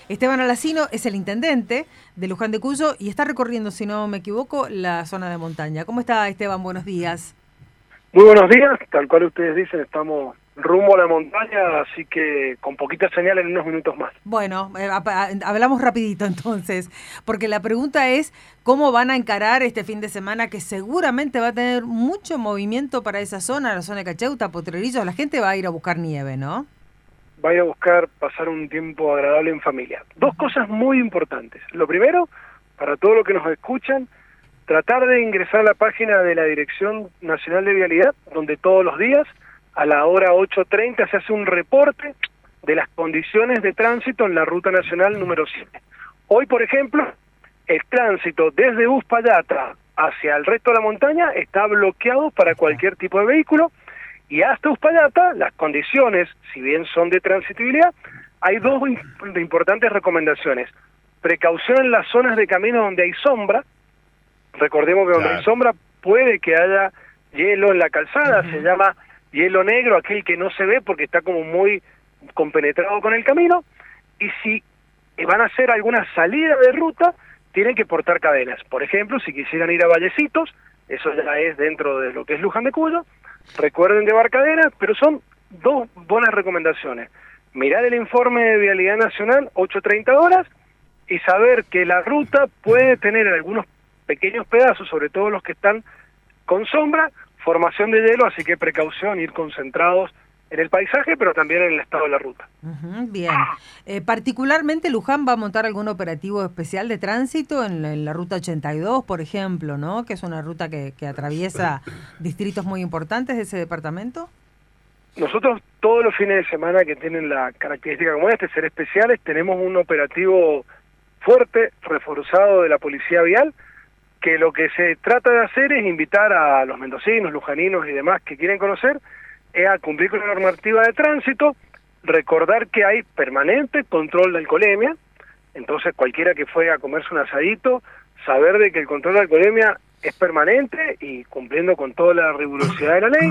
Esteban Alacino es el intendente de Luján de Cuyo y está recorriendo, si no me equivoco, la zona de montaña. ¿Cómo está, Esteban? Buenos días. Muy buenos días, tal cual ustedes dicen, estamos rumbo a la montaña, así que con poquita señal en unos minutos más. Bueno, hablamos rapidito entonces, porque la pregunta es cómo van a encarar este fin de semana que seguramente va a tener mucho movimiento para esa zona, la zona de Cacheuta, Potrerillos. La gente va a ir a buscar nieve, ¿no? Va a ir a buscar pasar un tiempo agradable en familia. Dos cosas muy importantes. Lo primero, para todos los que nos escuchan, tratar de ingresar a la página de la Dirección Nacional de Vialidad, donde todos los días, a la hora 8:30, se hace un reporte de las condiciones de tránsito en la Ruta Nacional número 7. Hoy, por ejemplo, el tránsito desde Uspallata hacia el resto de la montaña está bloqueado para cualquier tipo de vehículo, y hasta Uspallata, las condiciones, si bien son de transitabilidad, hay dos importantes recomendaciones. Precaución en las zonas de camino donde hay sombra. Recordemos que donde hay sombra puede que haya hielo en la calzada, se llama hielo negro, aquel que no se ve porque está como muy compenetrado con el camino, y si van a hacer alguna salida de ruta, tienen que portar cadenas. Por ejemplo, si quisieran ir a Vallecitos, eso ya es dentro de lo que es Luján de Cuyo, recuerden llevar cadenas, pero son dos buenas recomendaciones. Mirar el informe de Vialidad Nacional, 8:30 horas, y saber que la ruta puede tener en algunos pequeños pedazos, sobre todo los que están con sombra, formación de hielo, así que precaución, ir concentrados en el paisaje, pero también en el estado de la ruta. Bien. Particularmente Luján va a montar algún operativo especial de tránsito en la ruta 82, por ejemplo, ¿no? Que es una ruta que atraviesa distritos muy importantes de ese departamento. Nosotros todos los fines de semana que tienen la característica como este, ser especiales, tenemos un operativo fuerte, reforzado de la Policía Vial, que lo que se trata de hacer es invitar a los mendocinos, lujaninos y demás que quieren conocer a cumplir con la normativa de tránsito, recordar que hay permanente control de alcoholemia, entonces cualquiera que fue a comerse un asadito, saber de que el control de alcoholemia es permanente y cumpliendo con toda la rigurosidad de la ley.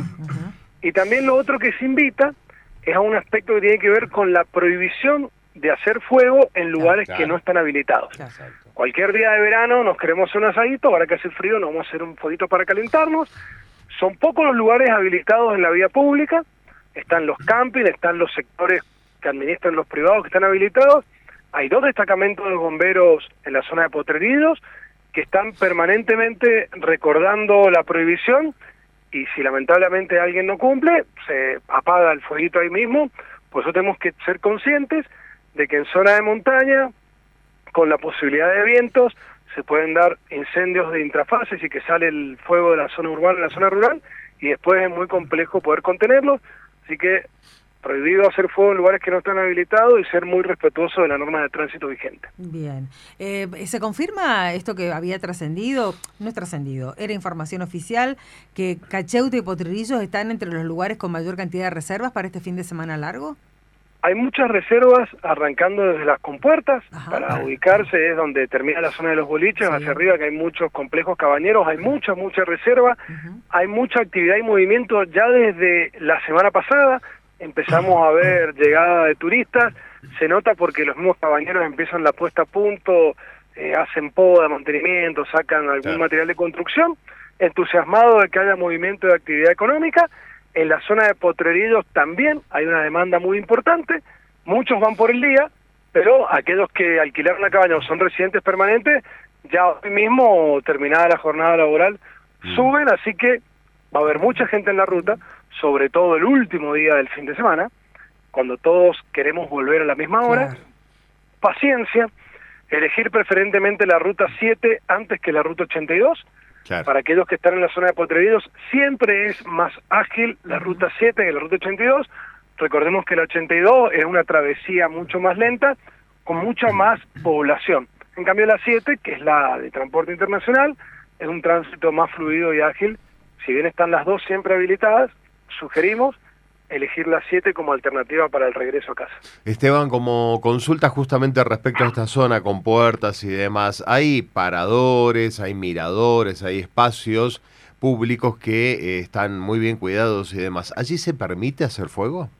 Y también lo otro que se invita es a un aspecto que tiene que ver con la prohibición de hacer fuego en lugares que no están habilitados. Cualquier día de verano nos queremos hacer un asadito, ahora que hace frío nos vamos a hacer un fueguito para calentarnos. Son pocos los lugares habilitados en la vía pública, están los campings, están los sectores que administran los privados que están habilitados. Hay 2 destacamentos de bomberos en la zona de Potrerillos que están permanentemente recordando la prohibición, y si lamentablemente alguien no cumple, se apaga el fueguito ahí mismo. Por eso tenemos que ser conscientes de que en zona de montaña, con la posibilidad de vientos, se pueden dar incendios de intrafases y que sale el fuego de la zona urbana a la zona rural, y después es muy complejo poder contenerlos, así que prohibido hacer fuego en lugares que no están habilitados y ser muy respetuoso de la norma de tránsito vigente. Bien. ¿Se confirma esto que había trascendido? No es trascendido, era información oficial, que Cacheuta y Potrerillos están entre los lugares con mayor cantidad de reservas para este fin de semana largo. Hay muchas reservas arrancando desde las compuertas. Para ubicarse es donde termina la zona de los boliches, hacia arriba, que hay muchos complejos cabañeros, hay mucha reserva, hay mucha actividad y movimiento ya desde la semana pasada. Empezamos a ver llegada de turistas, se nota porque los mismos cabañeros empiezan la puesta a punto, hacen poda, mantenimiento, sacan algún material de construcción, entusiasmados de que haya movimiento de actividad económica. En la zona de Potrerillos también hay una demanda muy importante, muchos van por el día, pero aquellos que alquilaron la cabaña o son residentes permanentes, ya hoy mismo, terminada la jornada laboral, suben, así que va a haber mucha gente en la ruta, sobre todo el último día del fin de semana, cuando todos queremos volver a la misma hora. Paciencia, elegir preferentemente la ruta 7 antes que la ruta 82, para aquellos que están en la zona de Potrerillos, siempre es más ágil la ruta 7 que la ruta 82. Recordemos que la 82 es una travesía mucho más lenta, con mucha más población. En cambio la 7, que es la de transporte internacional, es un tránsito más fluido y ágil. Si bien están las dos siempre habilitadas, sugerimos elegir la 7 como alternativa para el regreso a casa. Esteban, como consulta justamente respecto a esta zona con puertas y demás, ¿hay paradores, hay miradores, hay espacios públicos que están muy bien cuidados y demás? ¿Allí se permite hacer fuego?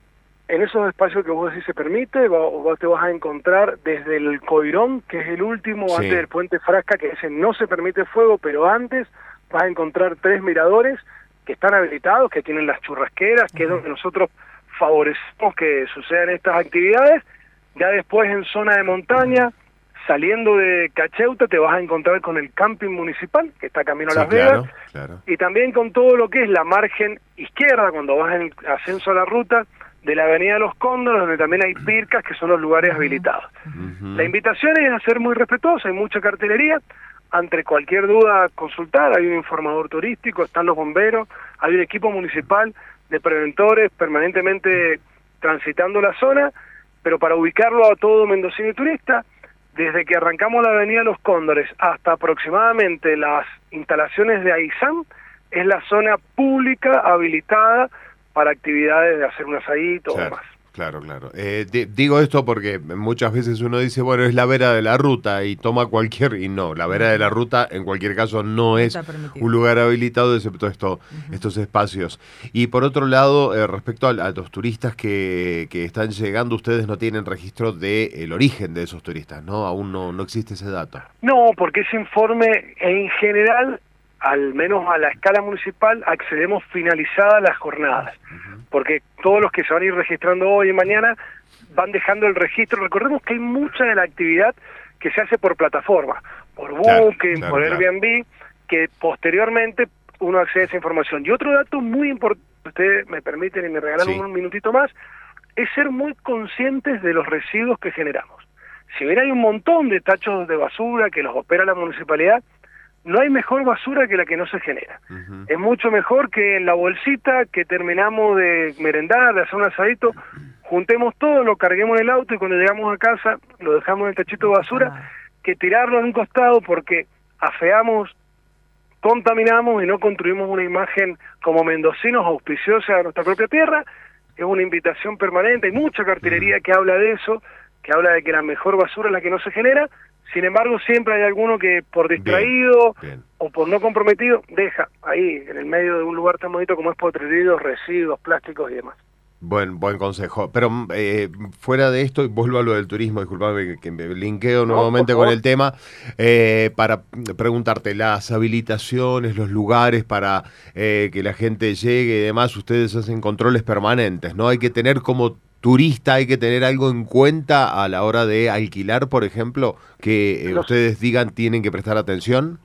En esos espacios que vos decís se permite, vos te vas a encontrar desde el Coirón, que es el último, Sí. antes del Puente Frasca, que ese no se permite fuego, pero antes vas a encontrar 3 miradores que están habilitados, que tienen las churrasqueras, que es donde nosotros favorecemos que sucedan estas actividades. Ya después en zona de montaña, saliendo de Cacheuta, te vas a encontrar con el camping municipal, que está camino a Sí, Las Vegas, claro. y también con todo lo que es la margen izquierda, cuando vas en el ascenso a la ruta de la Avenida de los Cóndores, donde también hay pircas, que son los lugares habilitados. Ujú. La invitación es a ser muy respetuosa, hay mucha cartelería. Ante cualquier duda, consultar, hay un informador turístico, están los bomberos, hay un equipo municipal de preventores permanentemente transitando la zona, pero para ubicarlo a todo mendocino y turista, desde que arrancamos la Avenida Los Cóndores hasta aproximadamente las instalaciones de Aizán, es la zona pública habilitada para actividades de hacer un asadito o más. Claro. Digo esto porque muchas veces uno dice, bueno, es la vera de la ruta y toma cualquier... Y no, la vera de la ruta en cualquier caso no es un lugar habilitado, excepto estos espacios. Y por otro lado, respecto a los turistas que están llegando, ustedes no tienen registro del origen de esos turistas, ¿no? Aún no existe ese dato. No, porque ese informe en general, al menos a la escala municipal, accedemos finalizadas las jornadas, porque todos los que se van a ir registrando hoy y mañana van dejando el registro. Recordemos que hay mucha de la actividad que se hace por plataforma, por Booking, por Airbnb, que posteriormente uno accede a esa información. Y otro dato muy importante, ustedes me permiten y me regalan un minutito más, es ser muy conscientes de los residuos que generamos. Si bien hay un montón de tachos de basura que los opera la municipalidad, no hay mejor basura que la que no se genera. Es mucho mejor que en la bolsita que terminamos de merendar, de hacer un asadito, juntemos todo, lo carguemos en el auto y cuando llegamos a casa lo dejamos en el tachito de basura, que tirarlo en un costado porque afeamos, contaminamos y no construimos una imagen como mendocinos auspiciosa de nuestra propia tierra. Es una invitación permanente, hay mucha cartelería que habla de eso, que habla de que la mejor basura es la que no se genera. Sin embargo, siempre hay alguno que por distraído o por no comprometido deja ahí, en el medio de un lugar tan bonito como es Potrerillos, residuos, plásticos y demás. Buen consejo. Pero fuera de esto, y vuelvo a lo del turismo, disculpame que me linkeo nuevamente con el tema, para preguntarte, las habilitaciones, los lugares para que la gente llegue y demás, ustedes hacen controles permanentes, ¿no? Hay que tener como turista, hay que tener algo en cuenta a la hora de alquilar, por ejemplo, que ustedes digan tienen que prestar atención.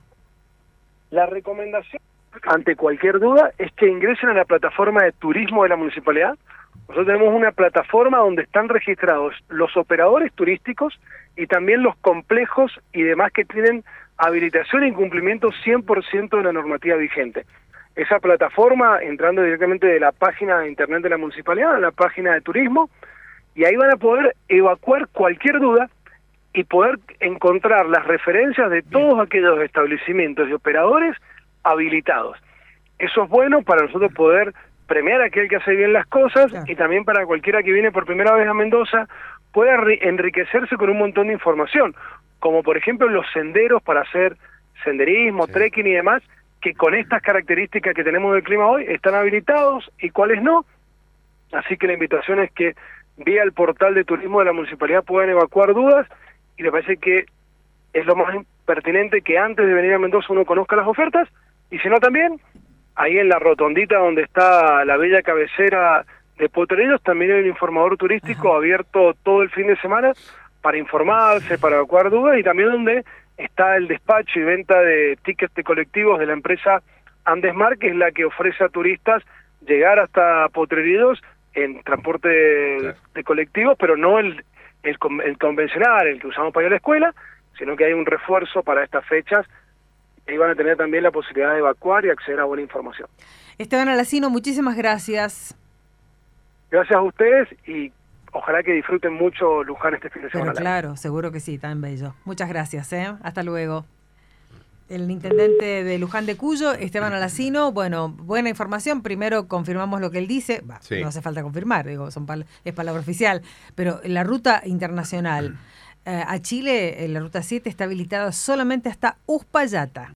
La recomendación, ante cualquier duda, es que ingresen a la plataforma de turismo de la municipalidad. Nosotros tenemos una plataforma donde están registrados los operadores turísticos y también los complejos y demás que tienen habilitación y cumplimiento 100% de la normativa vigente. Esa plataforma, entrando directamente de la página de internet de la municipalidad, a la página de turismo, y ahí van a poder evacuar cualquier duda y poder encontrar las referencias de todos aquellos establecimientos y operadores habilitados. Eso es bueno para nosotros poder premiar a aquel que hace bien las cosas y también para cualquiera que viene por primera vez a Mendoza pueda enriquecerse con un montón de información, como por ejemplo los senderos para hacer senderismo, trekking y demás, que con estas características que tenemos del clima hoy están habilitados y cuáles no. Así que la invitación es que vía el portal de turismo de la municipalidad puedan evacuar dudas y me parece que es lo más pertinente que antes de venir a Mendoza uno conozca las ofertas y si no también, ahí en la rotondita donde está la bella cabecera de Potrerillos también hay un informador turístico abierto todo el fin de semana para informarse, para evacuar dudas y también donde está el despacho y venta de tickets de colectivos de la empresa Andesmar, que es la que ofrece a turistas llegar hasta Potrerillos en transporte de colectivos, pero no el convencional, el que usamos para ir a la escuela, sino que hay un refuerzo para estas fechas y van a tener también la posibilidad de evacuar y acceder a buena información. Esteban Alacino, muchísimas gracias. Gracias a ustedes y ojalá que disfruten mucho Luján este fin de semana. Pero claro, seguro que sí, tan bello. Muchas gracias, hasta luego. El intendente de Luján de Cuyo, Esteban Alacino, bueno, buena información. Primero confirmamos lo que él dice. No hace falta confirmar, digo, es palabra oficial. Pero la ruta internacional a Chile, la ruta 7, está habilitada solamente hasta Uspallata.